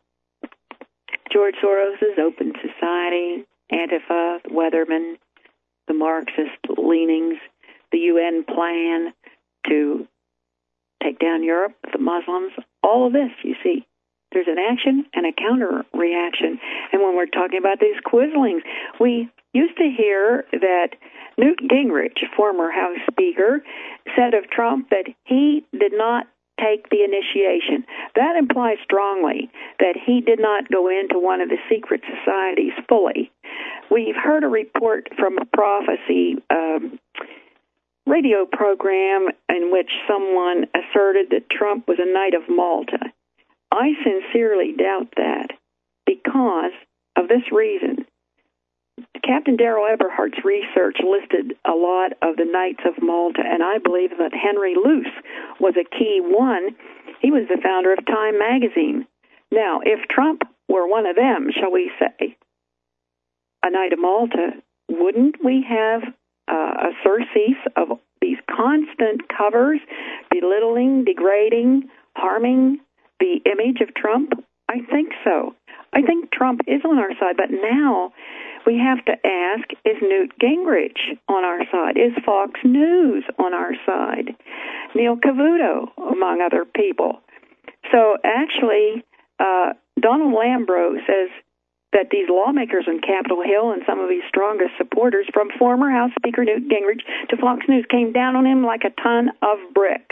George Soros' Open Society, Antifa, Weatherman, the Marxist leanings, the U N plan to take down Europe, the Muslims, all of this, you see. There's an action and a counter-reaction. And when we're talking about these quislings, we used to hear that Newt Gingrich, former House Speaker, said of Trump that he did not take the initiation. That implies strongly that he did not go into one of the secret societies fully. We've heard a report from a prophecy um, radio program in which someone asserted that Trump was a Knight of Malta. I sincerely doubt that because of this reason. Captain Daryl Eberhardt's research listed a lot of the Knights of Malta, and I believe that Henry Luce was a key one. He was the founder of Time magazine. Now, if Trump were one of them, shall we say, a Knight of Malta, wouldn't we have uh, a surcease of these constant covers, belittling, degrading, harming the image of Trump? I think so. I think Trump is on our side, but now we have to ask, is Newt Gingrich on our side? Is Fox News on our side? Neil Cavuto, among other people. So actually, uh, Donald Lambro says that these lawmakers on Capitol Hill and some of his strongest supporters, from former House Speaker Newt Gingrich to Fox News, came down on him like a ton of bricks.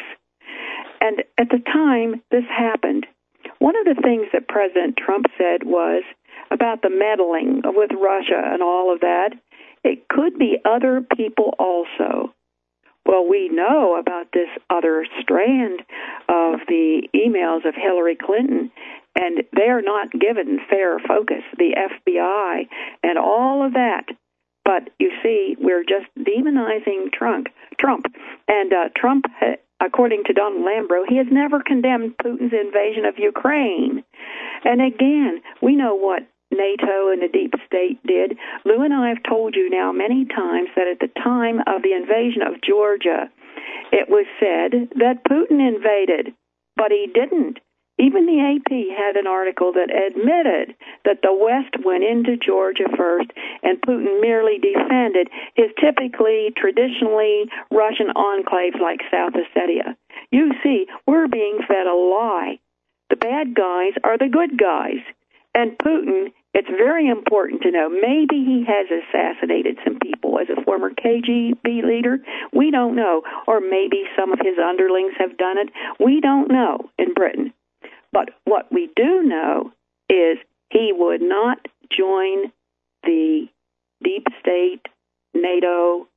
And at the time this happened, one of the things that President Trump said was about the meddling with Russia and all of that, it could be other people also. Well, we know about this other strand of the emails of Hillary Clinton, and they are not given fair focus, the F B I and all of that. But you see, we're just demonizing Trump. Trump. And uh, Trump, according to Donald Lambro, he has never condemned Putin's invasion of Ukraine. And again, we know what NATO and the deep state did. Lou and I have told you now many times that at the time of the invasion of Georgia, it was said that Putin invaded, but he didn't. Even the A P had an article that admitted that the West went into Georgia first and Putin merely defended his typically, traditionally Russian enclaves like South Ossetia. You see, we're being fed a lie. The bad guys are the good guys. And Putin, it's very important to know, maybe he has assassinated some people as a former K G B leader. We don't know. Or maybe some of his underlings have done it. We don't know in Britain. But what we do know is he would not join the deep state, NATO,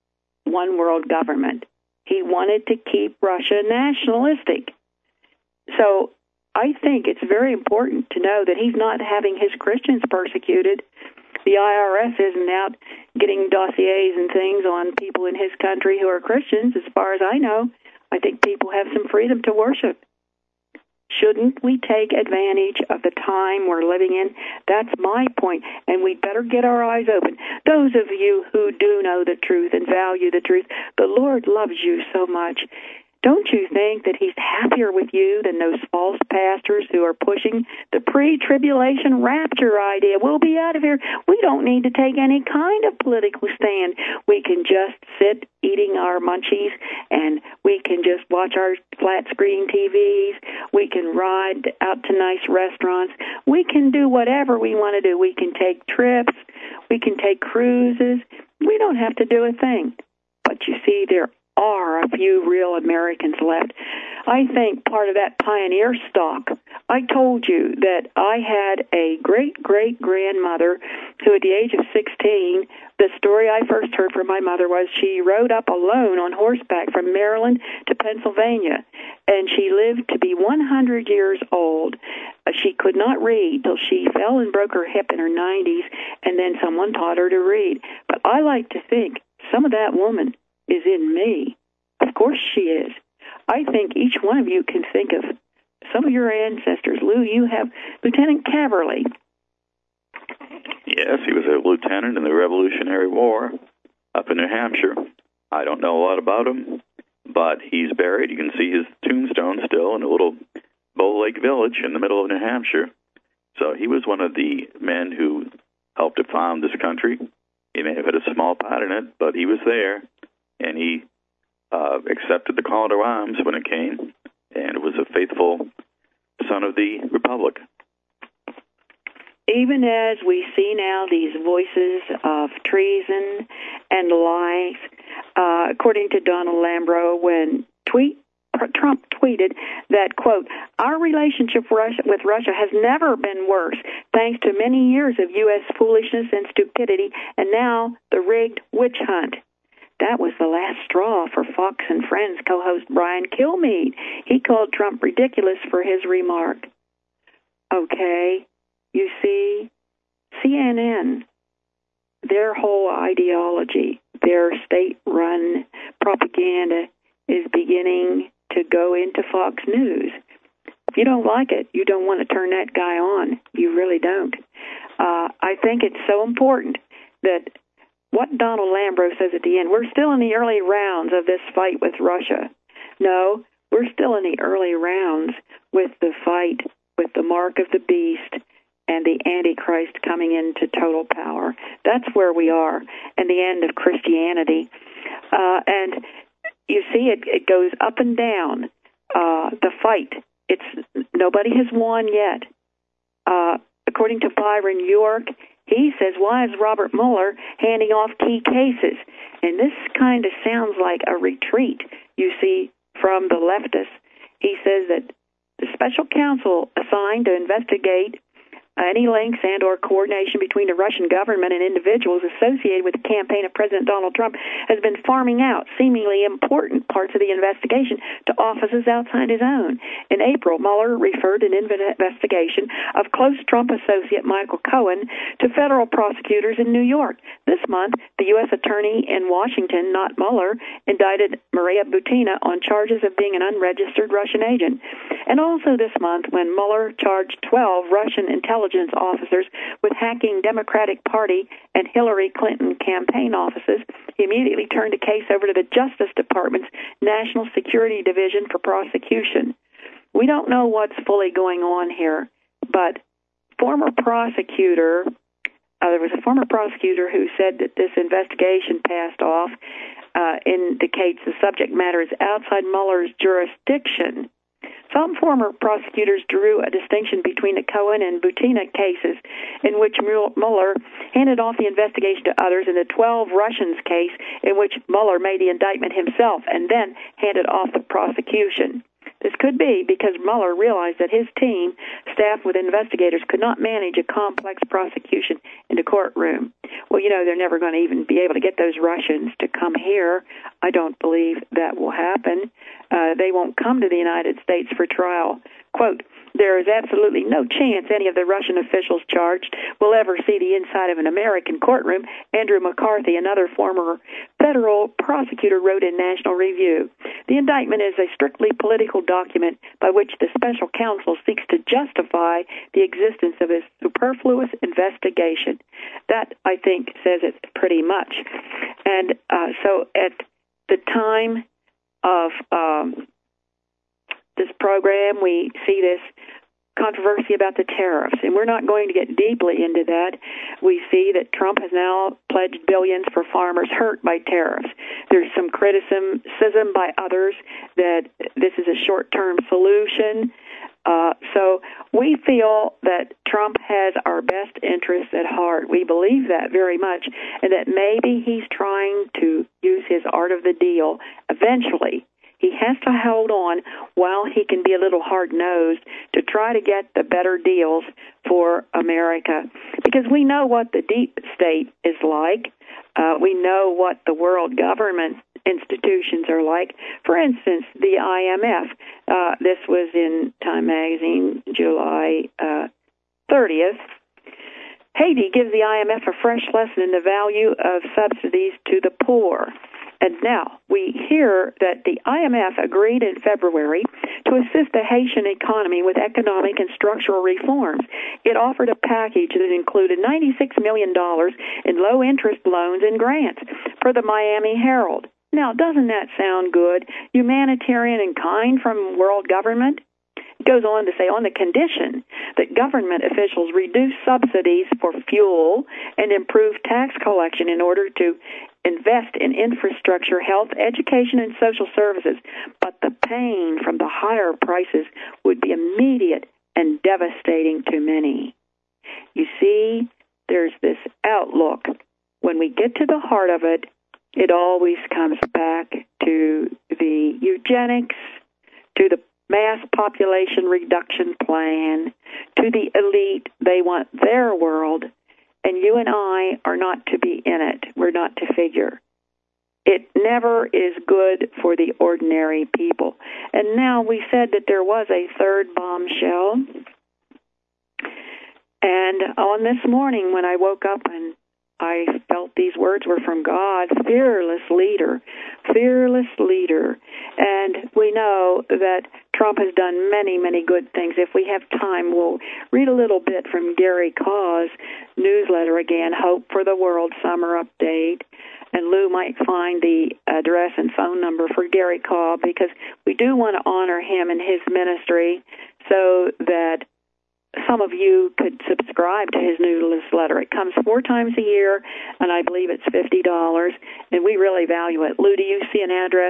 one world government. He wanted to keep Russia nationalistic. So I think it's very important to know that he's not having his Christians persecuted. The I R S isn't out getting dossiers and things on people in his country who are Christians. As far as I know, I think people have some freedom to worship. Shouldn't we take advantage of the time we're living in? That's my point, and we'd better get our eyes open. Those of you who do know the truth and value the truth, the Lord loves you so much. Don't you think that he's happier with you than those false pastors who are pushing the pre-tribulation rapture idea? We'll be out of here. We don't need to take any kind of political stand. We can just sit eating our munchies, and we can just watch our flat-screen T Vs. We can ride out to nice restaurants. We can do whatever we want to do. We can take trips. We can take cruises. We don't have to do a thing. But you see, there are a few real Americans left. I think part of that pioneer stock, I told you that I had a great-great-grandmother who at the age of sixteen, the story I first heard from my mother was she rode up alone on horseback from Maryland to Pennsylvania, and she lived to be one hundred years old. She could not read till she fell and broke her hip in her nineties, and then someone taught her to read. But I like to think some of that woman is in me. Of course she is. I think each one of you can think of some of your ancestors. Lou, you have Lieutenant Caverly. Yes, he was a lieutenant in the Revolutionary War up in New Hampshire. I don't know a lot about him, but he's buried. You can see his tombstone still in a little Bow Lake village in the middle of New Hampshire. So he was one of the men who helped to found this country. He may have had a small part in it, but he was there. And he uh, accepted the call to arms when it came, and was a faithful son of the Republic. Even as we see now these voices of treason and lies, uh, according to Donald Lambro, when tweet, Trump tweeted that, quote, our relationship with Russia has never been worse, thanks to many years of U S foolishness and stupidity, and now the rigged witch hunt. That was the last straw for Fox and Friends co-host Brian Kilmeade. He called Trump ridiculous for his remark. Okay, you see, C N N, their whole ideology, their state-run propaganda is beginning to go into Fox News. If you don't like it, you don't want to turn that guy on. You really don't. Uh, I think it's so important that what Donald Lambro says at the end, we're still in the early rounds of this fight with Russia. No, we're still in the early rounds with the fight with the mark of the beast and the Antichrist coming into total power. That's where we are, and the end of Christianity. Uh, and you see, it, it goes up and down. Uh, the fight, it's nobody has won yet. Uh, according to Byron York, he says, why is Robert Mueller handing off key cases? And this kind of sounds like a retreat, you see, from the leftists. He says that the special counsel assigned to investigate any links and or coordination between the Russian government and individuals associated with the campaign of President Donald Trump has been farming out seemingly important parts of the investigation to offices outside his own. In April, Mueller referred an investigation of close Trump associate Michael Cohen to federal prosecutors in New York. This month, the U S attorney in Washington, not Mueller, indicted Maria Butina on charges of being an unregistered Russian agent. And also this month, when Mueller charged twelve Russian intelligence officers with hacking Democratic Party and Hillary Clinton campaign offices, he immediately turned the case over to the Justice Department's National Security Division for prosecution. We don't know what's fully going on here, but former prosecutor, uh, there was a former prosecutor who said that this investigation passed off uh, indicates the subject matter is outside Mueller's jurisdiction. Some former prosecutors drew a distinction between the Cohen and Butina cases, in which Mueller handed off the investigation to others, and the twelve Russians case, in which Mueller made the indictment himself and then handed off the prosecution. This could be because Mueller realized that his team, staffed with investigators, could not manage a complex prosecution in the courtroom. Well, you know, they're never going to even be able to get those Russians to come here. I don't believe that will happen. Uh, they won't come to the United States for trial. Quote, there is absolutely no chance any of the Russian officials charged will ever see the inside of an American courtroom, Andrew McCarthy, another former federal prosecutor, wrote in National Review. The indictment is a strictly political document by which the special counsel seeks to justify the existence of a superfluous investigation. That, I think, says it pretty much. And uh, so at the time of um, this program, we see this controversy about the tariffs, and we're not going to get deeply into that. We see that Trump has now pledged billions for farmers hurt by tariffs. There's some criticism by others that this is a short-term solution. Uh, so we feel that Trump has our best interests at heart. We believe that very much, and that maybe he's trying to use his art of the deal eventually. He has to hold on while he can be a little hard-nosed to try to get the better deals for America. Because we know what the deep state is like. Uh, we know what the world government institutions are like. For instance, the I M F. Uh, this was in Time Magazine, July uh, thirtieth. Haiti gives the I M F a fresh lesson in the value of subsidies to the poor. And now we hear that the I M F agreed in February to assist the Haitian economy with economic and structural reforms. It offered a package that included ninety-six million dollars in low-interest loans and grants, per the Miami Herald. Now, doesn't that sound good? Humanitarian and kind from world government? It goes on to say, on the condition that government officials reduce subsidies for fuel and improve tax collection in order to invest in infrastructure, health, education, and social services. But the pain from the higher prices would be immediate and devastating to many. You see, there's this outlook. When we get to the heart of it, it always comes back to the eugenics, to the mass population reduction plan, to the elite. They want their world, and you and I are not to be in it. We're not to figure. It never is good for the ordinary people. And now we said that there was a third bombshell. And on this morning when I woke up and I felt these words were from God, fearless leader, fearless leader. And we know that Trump has done many, many good things. If we have time, we'll read a little bit from Gary Kaw's newsletter again, Hope for the World Summer Update. And Lou might find the address and phone number for Gary Kaw, because we do want to honor him and his ministry so that some of you could subscribe to his newsletter. It comes four times a year, and I believe it's fifty dollars, and we really value it. Lou, do you see an address?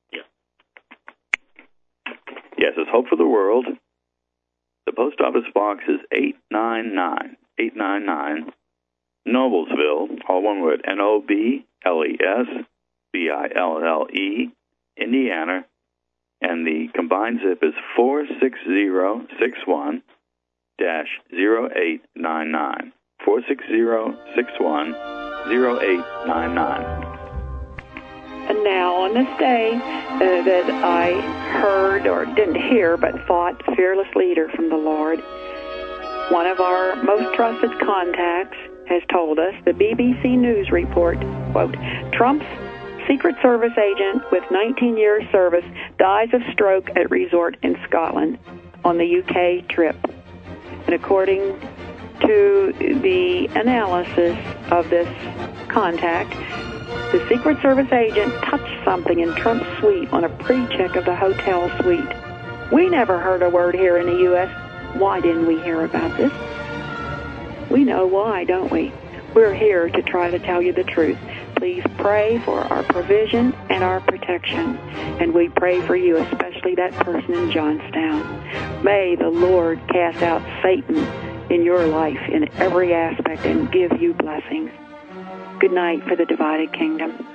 Yes, it's Hope for the World. The post office box is eight nine nine, eight nine nine, Noblesville, all one word, N O B L E S B I L L E, Indiana, and the combined zip is four six zero six one dash zero eight nine nine, four six zero six one zero eight nine nine. And now, on this day uh, that I heard, or didn't hear, but thought, fearless leader from the Lord, one of our most trusted contacts has told us, the B B C News report, quote, Trump's Secret Service agent with nineteen years service dies of stroke at resort in Scotland on the U K trip. And according to the analysis of this contact, the Secret Service agent touched something in Trump's suite on a pre-check of the hotel suite. We never heard a word here in the U S Why didn't we hear about this? We know why, don't we? We're here to try to tell you the truth. Please pray for our provision and our protection. And we pray for you, especially that person in Johnstown. May the Lord cast out Satan in your life in every aspect and give you blessings. Good night for the Divided Kingdom.